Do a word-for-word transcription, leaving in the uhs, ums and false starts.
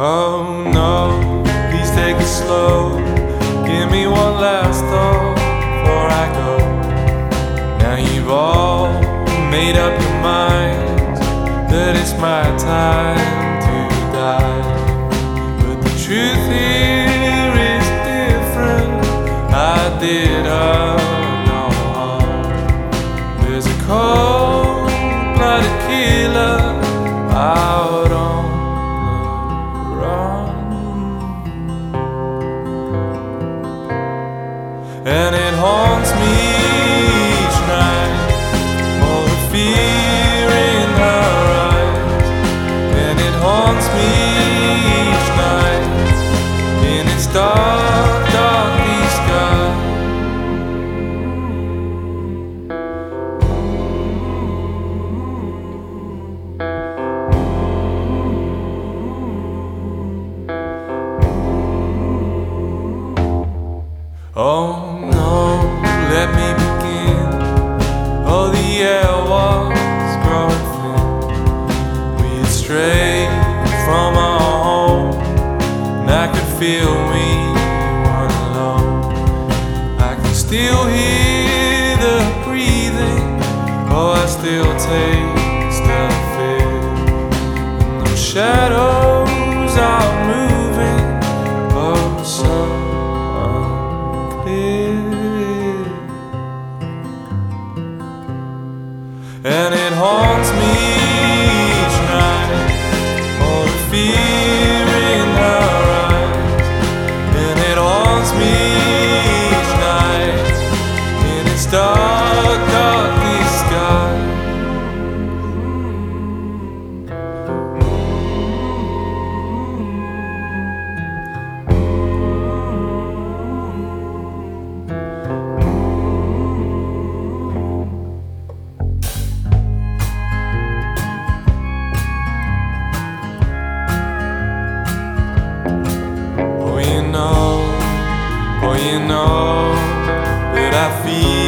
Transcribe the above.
Oh no, please take it slow. Give me one last thought before I go. Now you've all made up your minds that it's my time to die. But the truth here is different. I did her no harm. There's a cold-blooded killer out on the run, and it haunts me each night, all the fear in her eyes. And it haunts me each night in its dark, dark sky. Oh no, let me begin. Oh, the air was growing thin. We had strayed from our home, and I could feel we weren't alone. I can still hear the breathing. Oh, I still taste the fear. And those shadows are moving. Oh, so and it haunts me each night, all the fear in her eyes. And it haunts me each night in its dark, dark sky. Oh, you know that I feel